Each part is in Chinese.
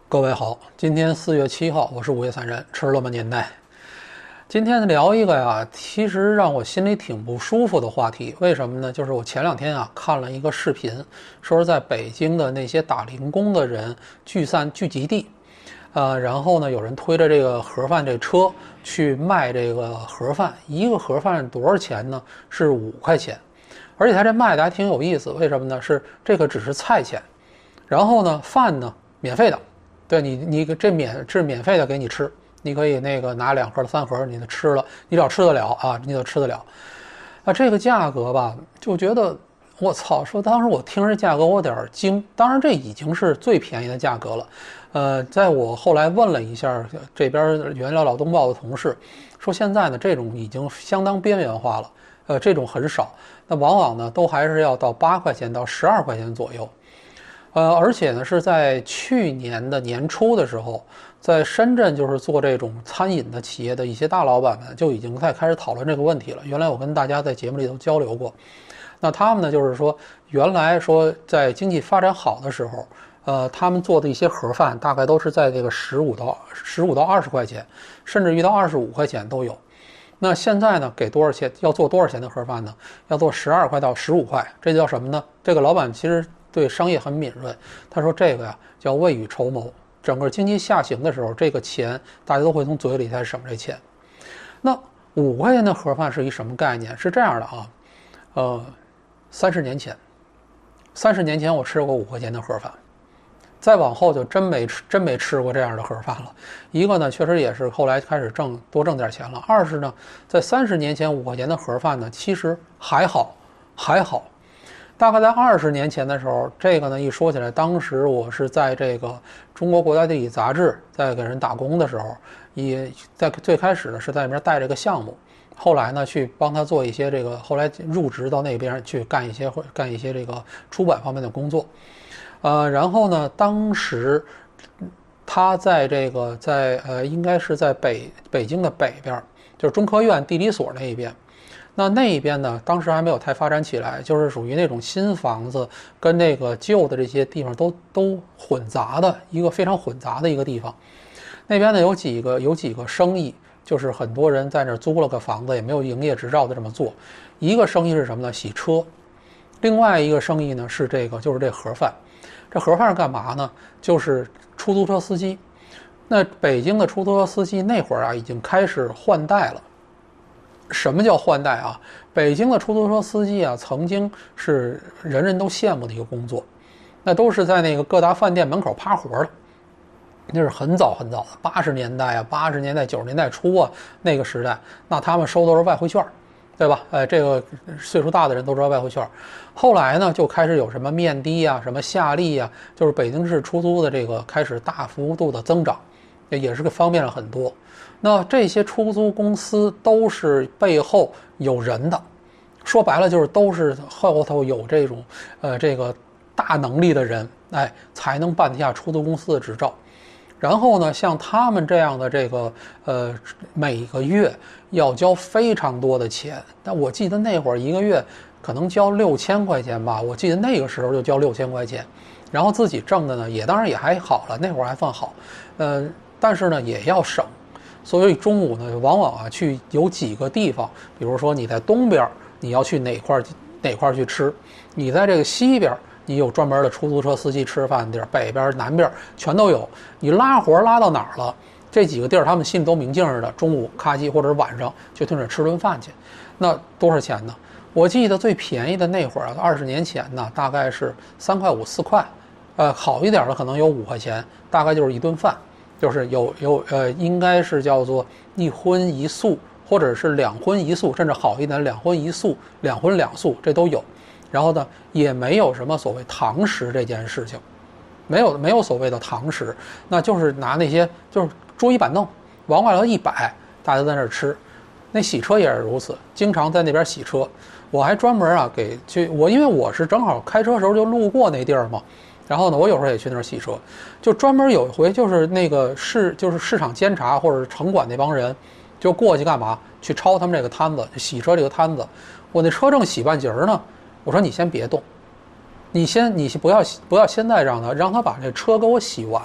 各位好，今天4月7号，我是午夜散人，吃了吗年代。今天聊一个呀，其实让我心里挺不舒服的话题。为什么呢？就是我前2天看了一个视频，说是在北京的那些打零工的人聚集地，然后呢有人推着这个盒饭这车去卖这个盒饭，一个盒饭多少钱呢？是5块钱，而且他这卖的还挺有意思。为什么呢？是这个只是菜钱，然后呢饭呢免费的。对你这免费的给你吃，你可以拿2盒3盒，你吃了，你只要吃得了啊，你就吃得了。这个价格吧，就觉得我操，说当时我听这价格我有点惊。当然这已经是最便宜的价格了。在我后来问了一下这边原料劳动报的同事，说现在呢这种已经相当边缘化了，这种很少，那往往呢都还是要到8块钱到12块钱左右。而且呢，是在去年的年初的时候，在深圳就是做这种餐饮的企业的一些大老板们就已经在开始讨论这个问题了。原来我跟大家在节目里头交流过，那他们呢就是说，原来说在经济发展好的时候，他们做的一些盒饭大概都是在这个15到20块钱，甚至于到25块钱都有。那现在呢，给多少钱？要做多少钱的盒饭呢？要做12块到15块，这叫什么呢？这个老板其实对商业很敏锐，他说这个呀叫未雨绸缪，整个经济下行的时候，这个钱大家都会从嘴里才省这钱。那5块钱的盒饭是一什么概念？是这样的啊，30年前我吃过5块钱的盒饭，再往后就真没吃过这样的盒饭了。一个呢，确实也是后来开始多挣点钱了；二是呢，在30年前5块钱的盒饭呢，其实还好。大概在20年前的时候，这个呢一说起来，当时我是在这个中国国家地理杂志在给人打工的时候，也在最开始呢是在那边带这个项目，后来呢去帮他做一些这个，后来入职到那边去干一些这个出版方面的工作，然后呢，当时他在这个应该是在北京的北边，就是中科院地理所那一边。那一边呢，当时还没有太发展起来，就是属于那种新房子跟那个旧的这些地方都混杂的一个非常混杂的一个地方。那边呢有几个生意，就是很多人在那儿租了个房子，也没有营业执照的这么做。一个生意是什么呢？洗车。另外一个生意呢是就是这盒饭。这盒饭是干嘛呢？就是出租车司机。那北京的出租车司机那会儿已经开始换代了。什么叫换代啊？北京的出租车司机曾经是人人都羡慕的一个工作，那都是在那个各大饭店门口趴活的。那是很早的80年代80年代90年代初那个时代，那他们收的是外汇券，对吧？这个岁数大的人都知道外汇券。后来呢，就开始有什么面的什么夏利就是北京市出租的这个开始大幅度的增长，也是方便了很多。那这些出租公司都是背后有人的，说白了就是都是后头有这种这个大能力的人，才能办下出租公司的执照。然后呢，像他们这样的这个每个月要交非常多的钱。但我记得那会儿一个月可能交6000块钱吧，我记得那个时候就交6000块钱，然后自己挣的呢当然也还好了，那会儿还算好，但是呢也要省。所以中午呢，往往去有几个地方，比如说你在东边，你要去哪块去吃；你在这个西边，你有专门的出租车司机吃饭的地儿，北边、南边全都有。你拉活拉到哪儿了？这几个地儿他们心里都明镜的，中午咔叽或者是晚上就去那儿吃顿饭去。那多少钱呢？我记得最便宜的那会儿20年前呢，大概是3块5、4块，好一点的可能有5块钱，大概就是一顿饭。就是应该是叫做1荤1素，或者是2荤1素，甚至好一点2荤1素、2荤2素，这都有。然后呢，也没有什么所谓堂食这件事情，没有所谓的堂食，那就是拿那些就是桌椅板凳往外头一摆，大家在那儿吃。那洗车也是如此，经常在那边洗车。我还专门因为我是正好开车的时候就路过那地儿嘛。然后呢，我有时候也去那儿洗车，就专门有一回就是那个就是市场监察或者是城管那帮人，就过去干嘛？去抄他们这个摊子，洗车这个摊子。我那车正洗半截呢，我说你先别动，你不要现在让他把这车给我洗完，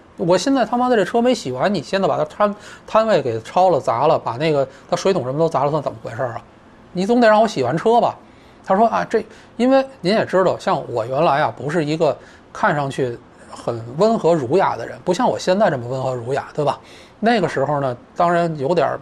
我现在他妈的这车没洗完，你现在把它摊位给抄了砸了，把那个它水桶什么都砸了，算怎么回事啊？你总得让我洗完车吧？他说啊，因为您也知道，像我原来啊不是一个看上去很温和儒雅的人，不像我现在这么温和儒雅，对吧？那个时候呢，当然有点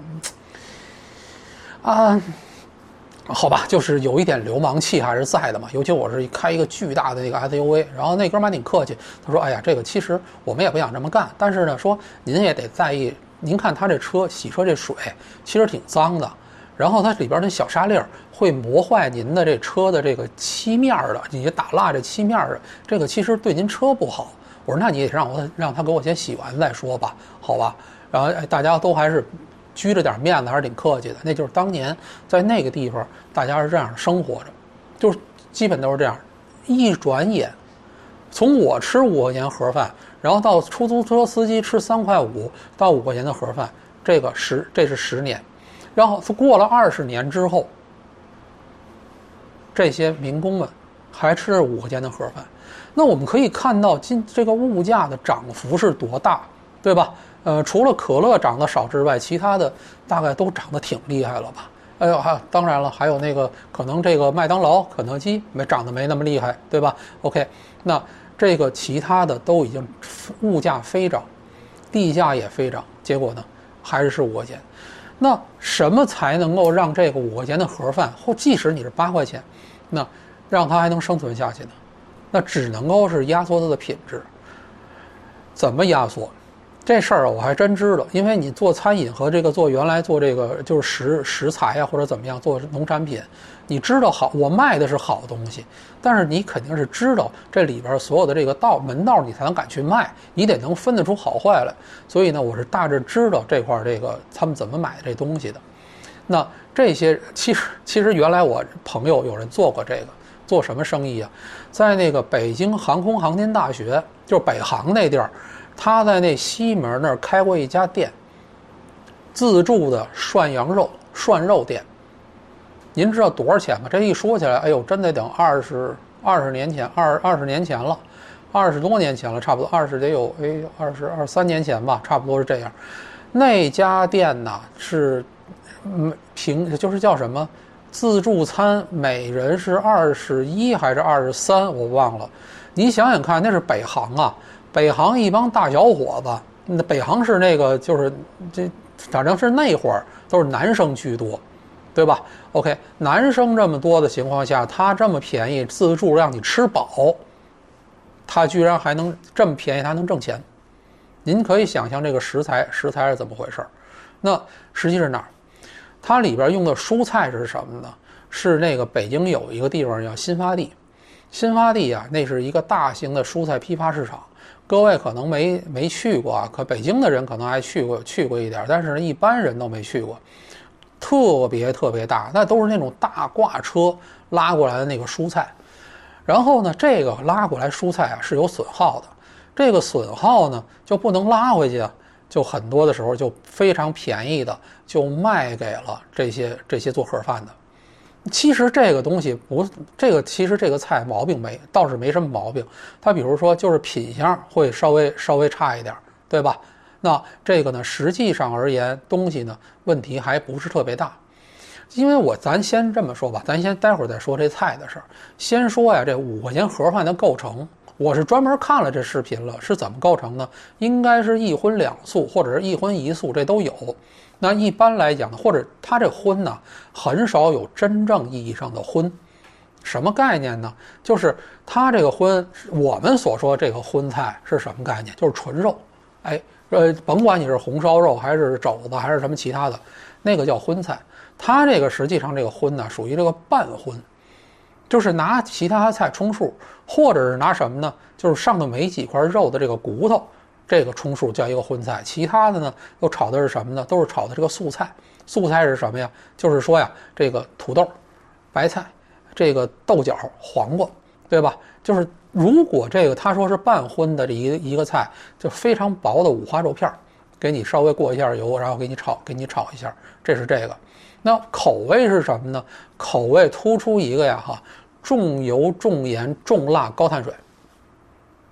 好吧，就是有一点流氓气还是在的嘛。尤其我是开一个巨大的那个 SUV， 然后那哥们还挺客气，他说：“哎呀，这个其实我们也不想这么干，但是呢，说您也得在意，您看他这车洗车这水其实挺脏的，然后它里边那小沙粒会磨坏您的这车的这个漆面的，你打蜡这漆面的，这个其实对您车不好。”我说：“那你也让他给我先洗完再说吧，好吧？”然后大家都还是拘着点面子，还是挺客气的。那就是当年在那个地方，大家是这样生活着，就是基本都是这样。一转眼，从我吃5块钱盒饭，然后到出租车司机吃3块5到5块钱的盒饭，这是10年。然后过了20年之后，这些民工们还吃着5块钱的盒饭。那我们可以看到这个物价的涨幅是多大，对吧？除了可乐涨得少之外，其他的大概都涨得挺厉害了吧？当然了，还有那个可能这个麦当劳、肯德基涨得没那么厉害，对吧 ？OK， 那这个其他的都已经物价飞涨，地价也飞涨，结果呢还是5块钱。那什么才能够让这个5块钱的盒饭，或即使你是8块钱，那让它还能生存下去呢？那只能够是压缩它的品质。怎么压缩？这事儿我还真知道，因为你做餐饮和原来做这个就是食材啊，或者怎么样做农产品，你知道好，我卖的是好东西，但是你肯定是知道这里边所有的这个门道，你才能敢去卖，你得能分得出好坏来。所以呢，我是大致知道这块他们怎么买这东西的。那这些其实原来我朋友有人做过这个，做什么生意啊？在那个北京航空航天大学，就是北航那地儿。他在那西门那儿开过一家店，自助的涮肉店。您知道多少钱吗？这一说起来，哎呦，真得等20年前，20年前了，20多年前了，差不多20得有23年前吧，差不多是这样。那家店呢是就是叫什么自助餐，每人是21还是23，我忘了。你想想看，那是北航啊。北航一帮大小伙子，那北航是那个就是反正是那会儿都是男生居多，对吧 ？OK， 男生这么多的情况下，他这么便宜自助让你吃饱，他居然还能这么便宜，他能挣钱。您可以想象这个食材是怎么回事？那实际是哪儿？它里边用的蔬菜是什么呢？是那个北京有一个地方叫新发地，新发地啊，那是一个大型的蔬菜批发市场。各位可能没去过啊，可北京的人可能还去过一点，但是一般人都没去过。特别大，那都是那种大挂车拉过来的那个蔬菜。然后呢，这个拉过来蔬菜啊是有损耗的，这个损耗呢就不能拉回去啊，就很多的时候就非常便宜的就卖给了这些做盒饭的。其实这个东西其实这个菜毛病倒是没什么毛病。它比如说就是品相会稍微差一点，对吧？那这个呢，实际上而言，东西呢问题还不是特别大。因为咱先这么说吧，咱先待会儿再说这菜的事儿。先说呀，这5块钱盒饭的构成，我是专门看了这视频了，是怎么构成呢？应该是1荤2素，或者是1荤1素，这都有。那一般来讲呢，或者它这荤呢，很少有真正意义上的荤。什么概念呢？就是它这个荤，我们所说这个荤菜是什么概念？就是纯肉。甭管你是红烧肉还是肘子还是什么其他的，那个叫荤菜。它这个实际上这个荤呢，属于这个半荤，就是拿其他菜充数，或者是拿什么呢？就是上头没几块肉的这个骨头。这个充数叫一个荤菜，其他的呢都炒的是什么呢？都是炒的这个素菜。素菜是什么呀？就是说呀，这个土豆、白菜、这个豆角、黄瓜，对吧？就是如果这个他说是半荤的这一个菜，就非常薄的五花肉片，给你稍微过一下油，然后给你炒一下，这是这个。那口味是什么呢？口味突出一个呀重油、重盐、重辣、高碳水。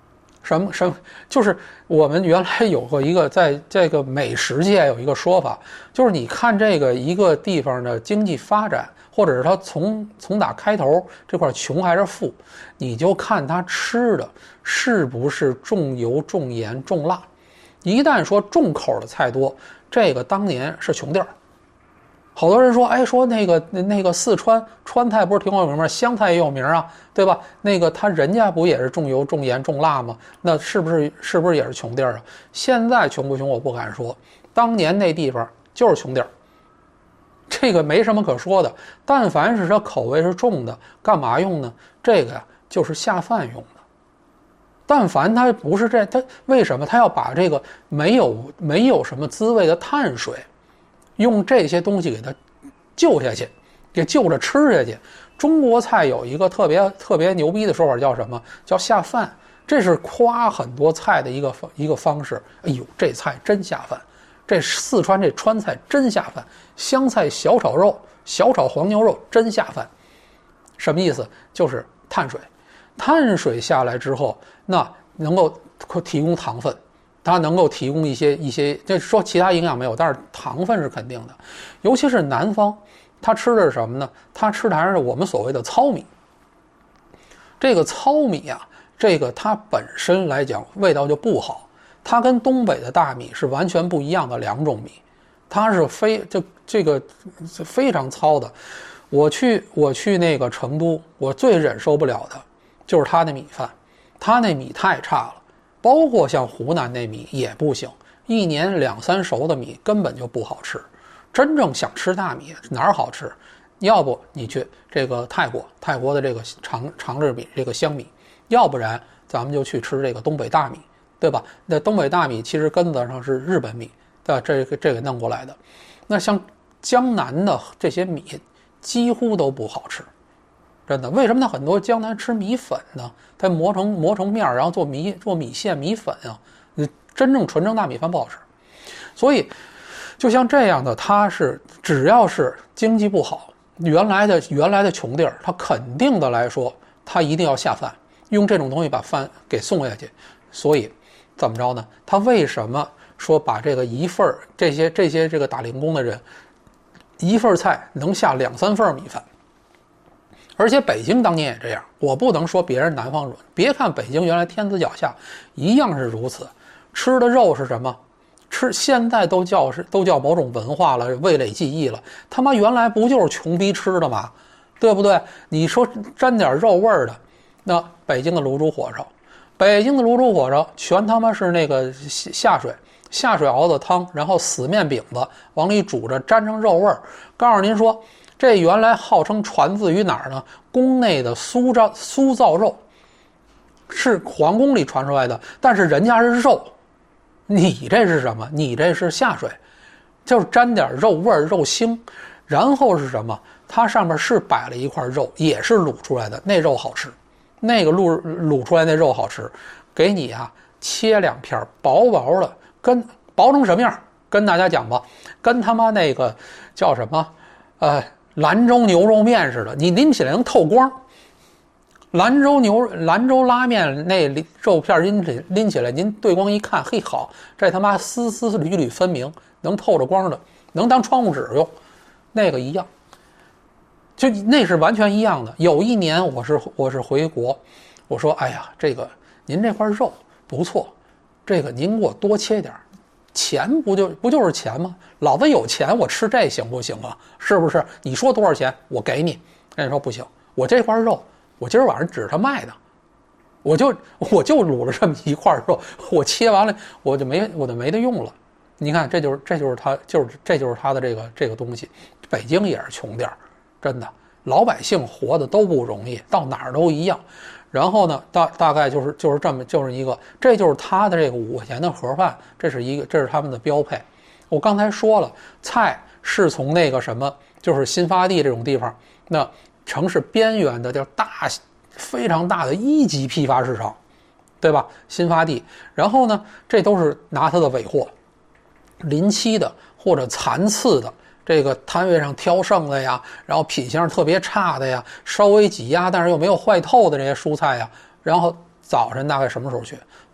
什么，就是我们原来有过一个在这个美食界有一个说法，就是你看这个一个地方的经济发展，或者是它从打开头这块穷还是富，你就看它吃的是不是重油重盐重辣。一旦说重口的菜多，这个当年是穷地儿。好多人说，哎，说那个四川川菜不是挺有名吗？湘菜也有名啊，对吧？那个人家不也是重油重盐重辣吗？那是不是也是穷地儿啊？现在穷不穷我不敢说，当年那地方就是穷地儿，这个没什么可说的。但凡是它口味是重的，干嘛用呢？这个呀就是下饭用的。但凡它不是它为什么它要把这个没有什么滋味的碳水？用这些东西给它救下去，给就着吃下去。中国菜有一个特别牛逼的说法，叫什么？叫下饭。这是夸很多菜的一个方式。哎呦，这菜真下饭！这四川这川菜真下饭，湘菜小炒肉、小炒黄牛肉真下饭。什么意思？就是碳水，碳水下来之后，那能够提供糖分。它能够提供一些，这说其他营养没有，但是糖分是肯定的。尤其是南方，他吃的是什么呢？他吃的还是我们所谓的糙米。这个糙米啊，这个它本身来讲味道就不好，它跟东北的大米是完全不一样的两种米，它是这个非常糙的。我去那个成都，我最忍受不了的就是它的米饭，它那米太差了。包括像湖南那米也不行，一年2、3熟的米根本就不好吃。真正想吃大米哪儿好吃？要不你去这个泰国的这个长治米，这个香米，要不然咱们就去吃这个东北大米，对吧？那东北大米其实根子上是日本米，对吧？这个弄过来的。那像江南的这些米几乎都不好吃。真的，为什么呢？很多江南吃米粉呢？它磨成面，然后做米线、米粉啊。真正纯正大米饭不好吃。所以，就像这样的，它是只要是经济不好，原来的穷地儿，它肯定的来说，它一定要下饭，用这种东西把饭给送下去。所以，怎么着呢？他为什么说把这个一份这些这个打零工的人，一份菜能下2、3份米饭？而且北京当年也这样，我不能说别人南方人。别看北京原来天子脚下，一样是如此。吃的肉是什么？现在都叫某种文化了，味蕾记忆了。他妈原来不就是穷逼吃的吗？对不对？你说沾点肉味儿的，那北京的卤煮火烧，全他妈是那个下水熬的汤，然后死面饼子往里煮着，沾上肉味儿。告诉您说。这原来号称传自于哪儿呢？宫内的酥造肉，是皇宫里传出来的，但是人家是肉，你这是什么？你这是下水，就是沾点肉味儿、肉腥，然后是什么？它上面是摆了一块肉，也是卤出来的，那肉好吃，那个卤出来那肉好吃，给你啊切2片薄薄的，跟薄成什么样？跟大家讲吧，跟他妈那个叫什么兰州牛肉面似的，你拎起来能透光。兰州拉面那肉片拎起来，您对光一看，嘿好，这他妈丝丝缕缕分明，能透着光的，能当窗户纸用。那个一样，就那是完全一样的。有一年我是回国，我说哎呀，这个您这块肉不错，这个您给我多切点。钱不就是钱吗？老子有钱，我吃这行不行啊？是不是？你说多少钱，我给你。人家说不行，我这块肉，我今儿晚上指着卖的，我就卤了这么一块肉，我切完了，我就没得用了。你看，这就是他的这个东西。北京也是穷地儿，真的，老百姓活的都不容易，到哪儿都一样。然后呢，大概就是一个，这就是他的这个5块钱的盒饭，这是他们的标配。我刚才说了，菜是从那个什么，就是新发地这种地方，那城市边缘的叫非常大的1级批发市场，对吧？新发地，然后呢，这都是拿它的尾货，临期的或者残次的。这个摊位上挑剩的呀，然后品相特别差的呀，稍微挤压但是又没有坏透的这些蔬菜呀，然后早晨大概什么时候去？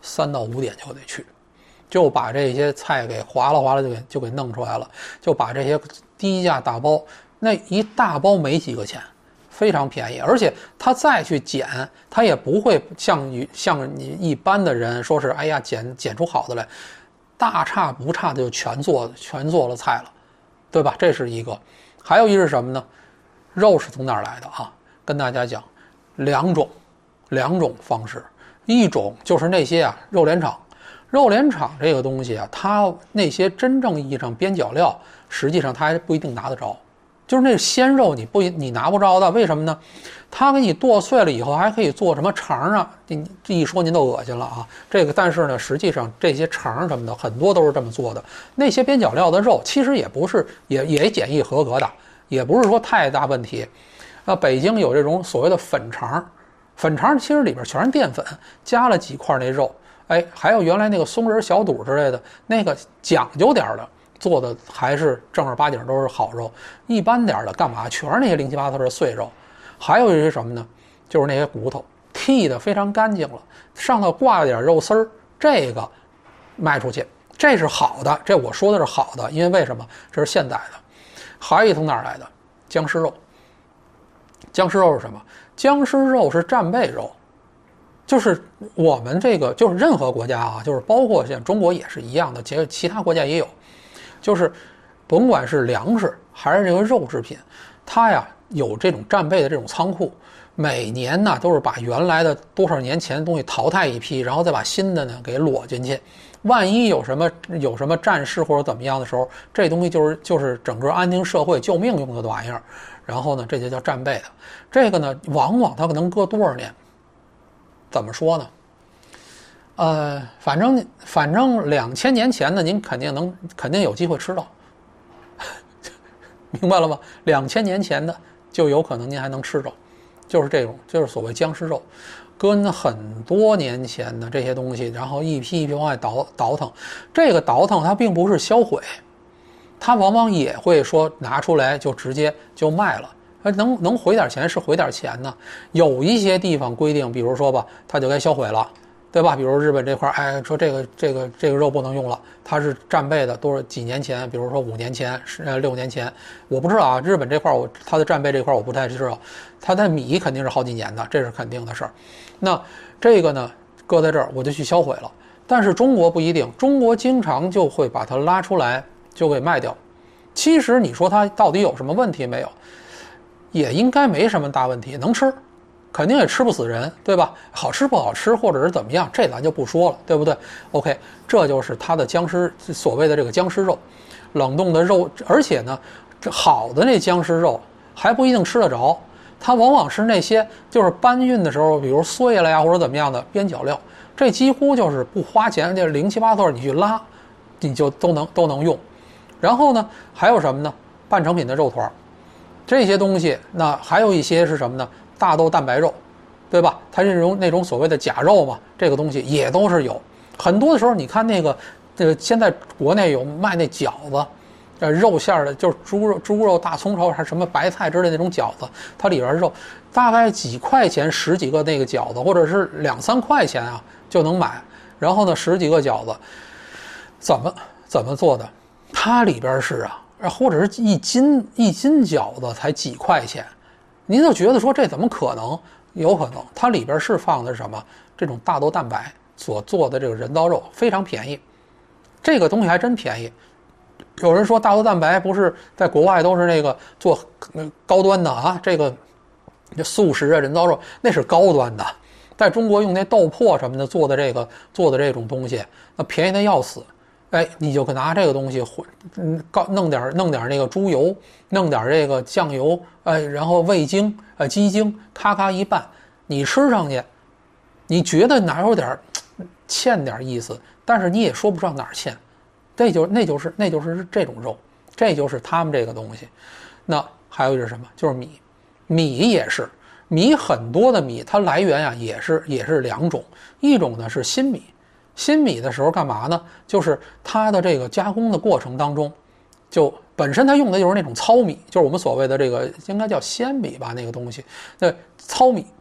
3到5点就得去，就把这些菜给划拉划拉就给弄出来了，就把这些低价大包，那一大包没几个钱，非常便宜，而且他再去减，他也不会像你一般的人说是哎呀减出好的来，大差不差的就全做了菜了，对吧？这是一个。还有一是什么呢？肉是从哪儿来的啊？跟大家讲两种方式，一种就是那些肉联厂这个东西啊，它那些真正意义上边角料，实际上它还不一定拿得着，就是那鲜肉你拿不着的，为什么呢？它给你剁碎了以后还可以做什么肠啊？这一说您都恶心了啊！这个但是呢，实际上这些肠什么的很多都是这么做的。那些边角料的肉其实也不是也检疫合格的，也不是说太大问题。北京有这种所谓的粉肠其实里边全是淀粉，加了几块那肉，哎，还有原来那个松仁小肚之类的，那个讲究点的做的还是正儿八经都是好肉，一般点的干嘛全是那些零七八糟的碎肉。还有一些什么呢？就是那些骨头剔得非常干净了，上头挂了点肉丝儿，这个卖出去，这是好的，这我说的是好的，因为为什么？这是现代的。还有一从哪儿来的？僵尸肉。僵尸肉是什么？僵尸肉是战备肉，就是我们这个就是任何国家啊，就是包括像中国也是一样的，其他国家也有，就是甭管是粮食还是这个肉制品，它呀有这种战备的这种仓库，每年呢都是把原来的多少年前的东西淘汰一批，然后再把新的呢给裸进去。万一有什么战事或者怎么样的时候，这东西就是整个安定社会救命用的玩意儿。然后呢，这就叫战备的。这个呢，往往它可能搁多少年？怎么说呢？反正2000年前呢，您肯定有机会吃到，明白了吗？2000年前的就有可能您还能吃着，就是这种，就是所谓僵尸肉，跟很多年前的这些东西，然后一批一批往外倒腾。这个倒腾它并不是销毁。他往往也会说拿出来就直接就卖了，能回点钱是回点钱呢。有一些地方规定，比如说吧，它就该销毁了，对吧？比如日本这块，哎，说这个肉不能用了，它是战备的，都是几年前，比如说5年前、6年前，我不知道啊。日本这块它的战备这块我不太知道，它的米肯定是好几年的，这是肯定的事儿。那这个呢，搁在这儿我就去销毁了。但是中国不一定，中国经常就会把它拉出来。就给卖掉，其实你说它到底有什么问题没有？也应该没什么大问题，能吃，肯定也吃不死人，对吧？好吃不好吃，或者是怎么样，这咱就不说了，对不对 ？OK， 这就是它的僵尸，所谓的这个僵尸肉，冷冻的肉，而且呢，这好的那僵尸肉还不一定吃得着，它往往是那些就是搬运的时候，比如碎了呀或者怎么样的边角料，这几乎就是不花钱，这零七八糟你去拉，你就都能用。然后呢，还有什么呢？半成品的肉团，这些东西，那还有一些是什么呢？大豆蛋白肉，对吧？它这种那种所谓的假肉嘛，这个东西也都是有。很多的时候，你看那个现在国内有卖那饺子，肉馅的，就是猪肉大葱炒还是什么白菜之类的那种饺子，它里边肉大概几块钱10几个那个饺子，或者是2、3块钱啊就能买。然后呢，10几个饺子，怎么做的？它里边是或者是一斤饺子才几块钱，您就觉得说这怎么可能？有可能，它里边是放的是什么？这种大豆蛋白所做的这个人造肉，非常便宜。这个东西还真便宜。有人说大豆蛋白不是在国外都是那个做高端的啊，这个素食啊人造肉那是高端的，在中国用那豆粕什么的做的这种东西，那便宜的要死。哎，你就拿这个东西弄点那个猪油，弄点这个酱油，然后味精、鸡精，咔咔一拌，你吃上去，你觉得哪有点欠点意思，但是你也说不上哪儿欠，那就是这种肉，这就是他们这个东西。那还有一是什么？就是米也是，米很多的米，它来源呀也是2种，一种呢是新米。新米的时候干嘛呢？就是它的这个加工的过程当中，就本身它用的就是那种糙米，就是我们所谓的这个应该叫鲜米吧，那个东西，那糙米，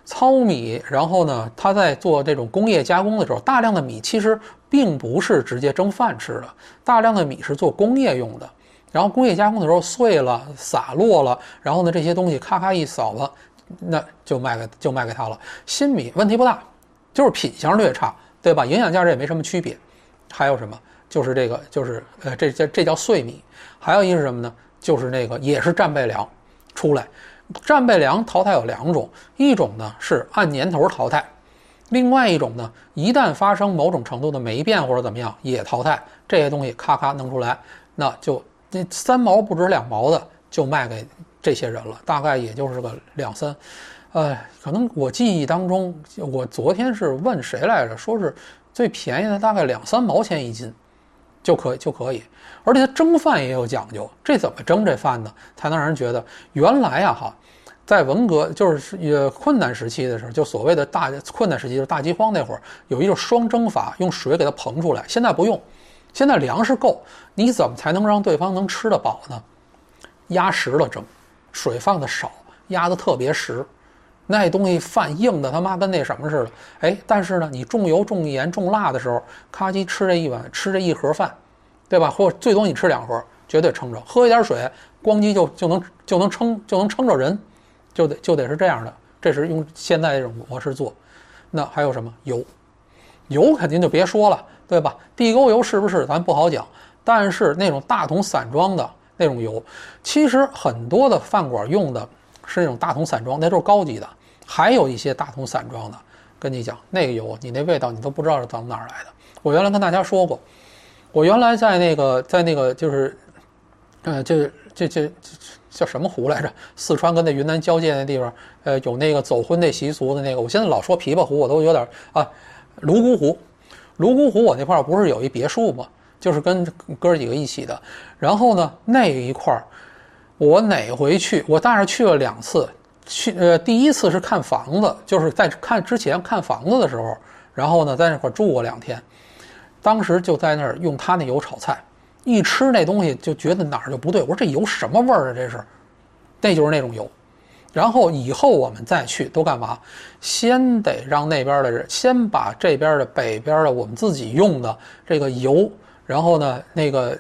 糙米，然后呢，它在做这种工业加工的时候，大量的米其实并不是直接蒸饭吃的，大量的米是做工业用的。然后工业加工的时候碎了、洒落了，然后呢这些东西咔咔一扫了，那就卖给他了。新米问题不大，就是品相略差，对吧？营养价值也没什么区别。还有什么？就是这个，就是这叫碎米。还有一个是什么呢？就是那个也是战备粮出来。战备粮淘汰有2种，一种呢是按年头淘汰，另外一种呢一旦发生某种程度的霉变或者怎么样也淘汰。这些东西咔咔弄出来，那就那3毛不值2毛的就卖给这些人了，大概也就是个2、3。可能我记忆当中，我昨天是问谁来着，说是最便宜的大概2、3毛钱一斤就可以。而且它蒸饭也有讲究，这怎么蒸这饭呢？才能让人觉得原来啊在文革就是困难时期的时候，就所谓的困难时期，就是大饥荒那会儿，有一种双蒸法，用水给它膨出来。现在不用，现在粮食够，你怎么才能让对方能吃得饱呢？压实了蒸，水放的少，压得特别实，那东西饭硬的他妈跟那什么似的。但是呢，你重油重盐重辣的时候，咔叽吃这一盒饭，对吧？或者最多你吃2盒，绝对撑着。喝一点水，咣叽就能撑着人，就得是这样的。这是用现在这种模式做。那还有什么油肯定就别说了，对吧？地沟油是不是咱不好讲，但是那种大桶散装的那种油，其实很多的饭馆用的是那种大桶散装，那都是高级的。还有一些大桶散装的，跟你讲那个油，你那味道你都不知道是从哪儿来的。我原来跟大家说过，我原来在那个就是，这叫什么湖来着？四川跟那云南交界那地方，有那个走婚那习俗的那个。我现在老说琵琶湖，我都有点泸沽湖。泸沽湖我那块不是有一别墅吗？就是跟哥几个一起的。然后呢，那一块我哪回去？我大概去了2次。第一次是看房子，就是在之前看房子的时候，然后呢在那块住过2天。当时就在那儿用他那油炒菜，一吃那东西就觉得哪儿就不对。我说这油什么味儿啊？这是，那就是那种油。然后以后我们再去都干嘛？先得让那边的人先把这边的北边的我们自己用的这个油，然后呢那个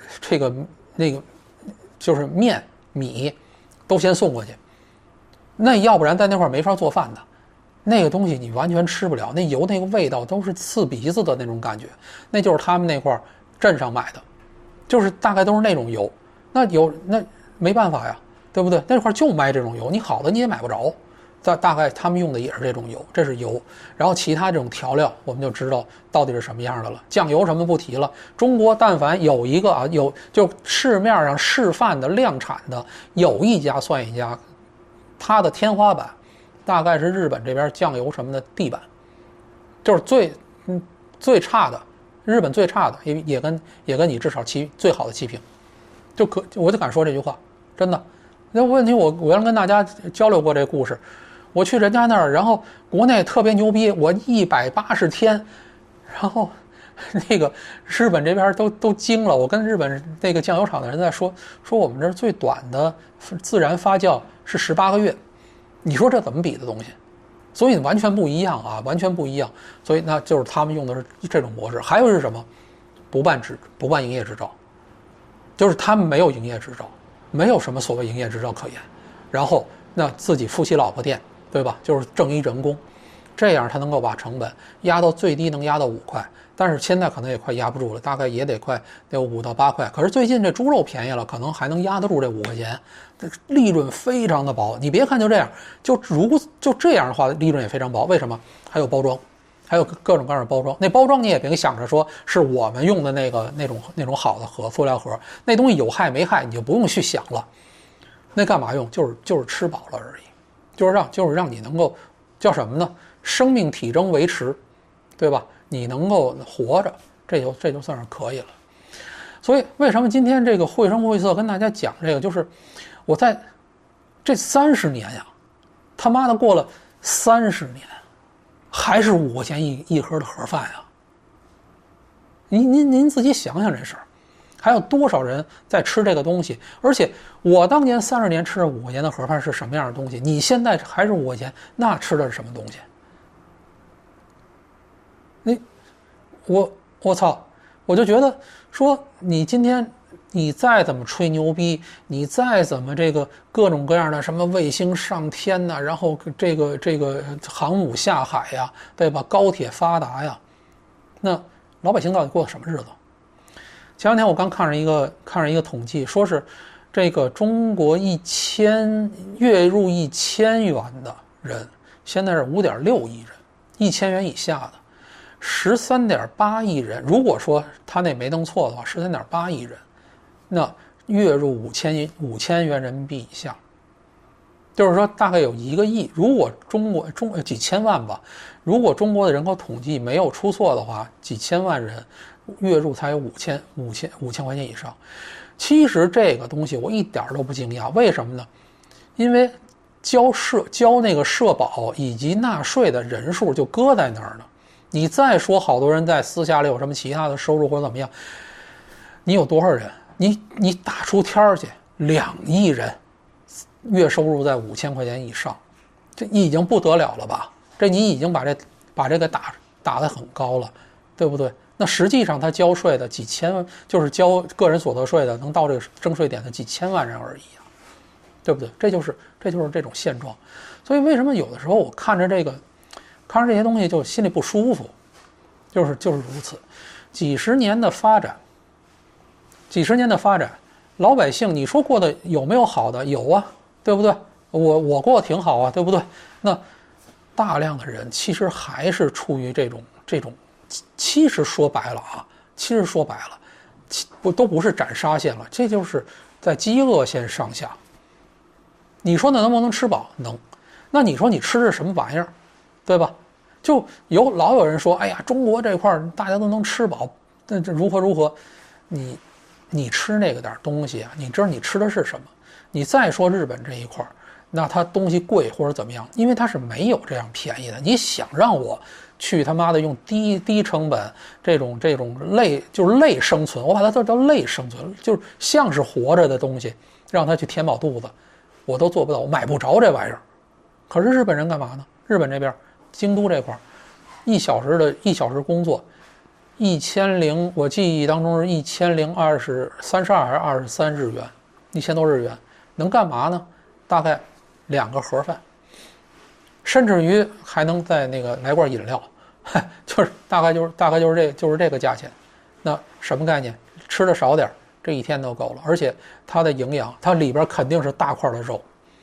就是米都先送过去。那要不然在那块没法做饭的。那个东西你完全吃不了，那油那个味道都是刺鼻子的那种感觉，那就是他们那块镇上买的，就是大概都是那种油。那没办法呀，对不对？那块就卖这种油，你好的你也买不着。大概他们用的也是这种油，这是油。然后其他这种调料我们就知道到底是什么样的了。酱油什么不提了，中国但凡有一个就市面上示范的量产的，有一家算一家，它的天花板大概是日本这边酱油什么的地板，就是最差的，日本最差的也跟你至少最好的齐平，我就敢说这句话，真的。那问题我原来跟大家交流过这故事，我去人家那儿，然后国内特别牛逼，我180天，然后那个日本这边都惊了。我跟日本那个酱油厂的人在说我们这最短的自然发酵是18个月。你说这怎么比的东西？所以完全不一样啊，完全不一样。所以那就是他们用的是这种模式。还有是什么？不办营业执照，就是他们没有营业执照，没有什么所谓营业执照可言。然后那自己夫妻老婆店，对吧？就是挣一人工，这样他能够把成本压到最低，能压到5块。但是现在可能也快压不住了，大概也得有5到8块。可是最近这猪肉便宜了，可能还能压得住这5块钱，利润非常的薄。你别看就这样，如果就这样的话，利润也非常薄。为什么？还有包装，还有各种各样的包装。那包装你也别想着说是我们用的那种好的塑料盒，那东西有害没害你就不用去想了。那干嘛用？就是吃饱了而已，就是让你能够叫什么呢？生命体征维持，对吧？你能够活着，这就算是可以了。所以为什么今天这个绘声绘色跟大家讲这个，就是我在这30年呀，他妈的过了30年，还是5块钱一盒的盒饭呀。您自己想想这事儿， 还有多少人在吃这个东西？而且我当年30年吃的5块钱的盒饭是什么样的东西？你现在还是5块钱，那吃的是什么东西？我操！我就觉得说，你今天你再怎么吹牛逼，你再怎么这个各种各样的什么卫星上天呐，然后这个航母下海呀，对吧？高铁发达呀，那老百姓到底过的什么日子？前两天我刚看着一个统计，说是这个中国月入1000元的人，现在是5.6亿人，1000元以下的13.8亿人。如果说他那没弄错的话，13.8亿人，那月入5000元人民币以下，就是说大概有1个亿。如果几千万吧，如果中国的人口统计没有出错的话，几千万人月入才有5000块钱以上。其实这个东西我一点都不惊讶，为什么呢？因为交那个社保以及纳税的人数就搁在那儿呢。你再说好多人在私下里有什么其他的收入或者怎么样，你有多少人？你打出天去，2亿人月收入在5000块钱以上，这已经不得了了吧？这你已经把这个打得很高了，对不对？那实际上他交税的几千万，就是交个人所得税的，能到这个征税点的几千万人而已啊，对不对？这就是这种现状。所以为什么有的时候我看着这些东西就心里不舒服，就是如此。几十年的发展，老百姓你说过得有没有好的？有啊，对不对？我过得挺好啊，对不对？那大量的人其实还是处于这种，其实说白了，都不是斩杀线了，这就是在饥饿线上下。你说那能不能吃饱？能。那你说你吃的是什么玩意儿，对吧？就老有人说，哎呀，中国这块大家都能吃饱，但这如何？你吃那个点东西啊，你知道你吃的是什么？你再说日本这一块，那它东西贵或者怎么样，因为它是没有这样便宜的。你想让我去他妈的用低成本这种类生存，我把它叫类生存，就是像是活着的东西，让它去填饱肚子，我都做不到，我买不着这玩意儿。可是日本人干嘛呢？日本这边京都这块1小时工作我记忆当中是1032还是23日元，1000多日元，能干嘛呢？大概2个盒饭，甚至于还能再来罐饮料，就是大概就是这个价钱。那什么概念？吃的少点，这一天都够了。而且它的营养，它里边肯定是大块的肉，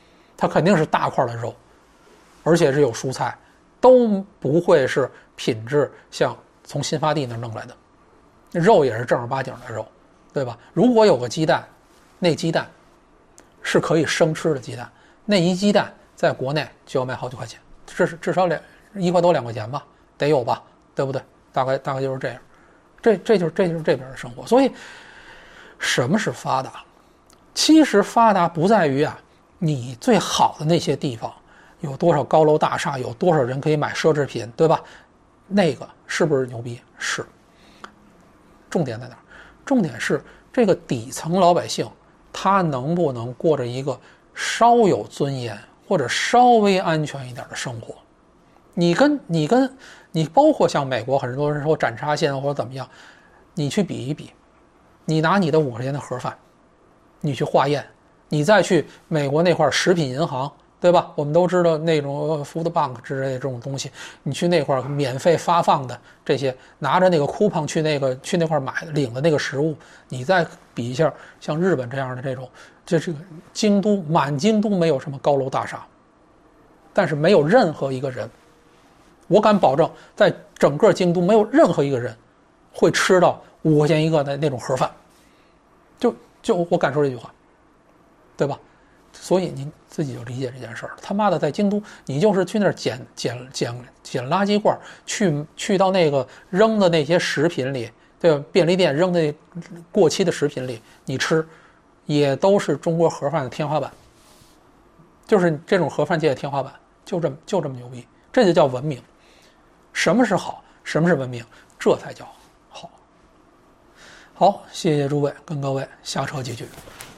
而且是有蔬菜，都不会是品质像从新发地那弄来的，肉也是正儿八经的肉，对吧？如果有个鸡蛋，那鸡蛋是可以生吃的鸡蛋，那一鸡蛋在国内就要卖好几块钱，至少1块多2块钱吧，得有吧，对不对？大概就是这样，这就是这边的生活。所以什么是发达？其实发达不在于你最好的那些地方有多少高楼大厦，有多少人可以买奢侈品，对吧？那个是不是牛逼？是。重点在哪儿？重点是这个底层老百姓，他能不能过着一个稍有尊严或者稍微安全一点的生活？你包括像美国很多人说斩杀线或者怎么样，你去比一比，你拿你的5块钱的盒饭，你去化验，你再去美国那块食品银行，对吧？我们都知道那种 food bank 之类的这种东西，你去那块免费发放的这些，拿着那个 coupon 去那块买的领的那个食物，你再比一下像日本这样的这个满京都没有什么高楼大厦，但是没有任何一个人，我敢保证，在整个京都没有任何一个人会吃到5块钱一个的那种盒饭，就我敢说这句话，对吧？所以您自己就理解这件事儿。他妈的，在京都，你就是去那儿捡垃圾罐，去到那个扔的那些食品里，对吧？便利店扔的过期的食品里，你吃，也都是中国盒饭的天花板，就是这种盒饭界的天花板，就这么牛逼，这就叫文明。什么是好？什么是文明？这才叫好。 好，谢谢诸位，跟各位下车继续。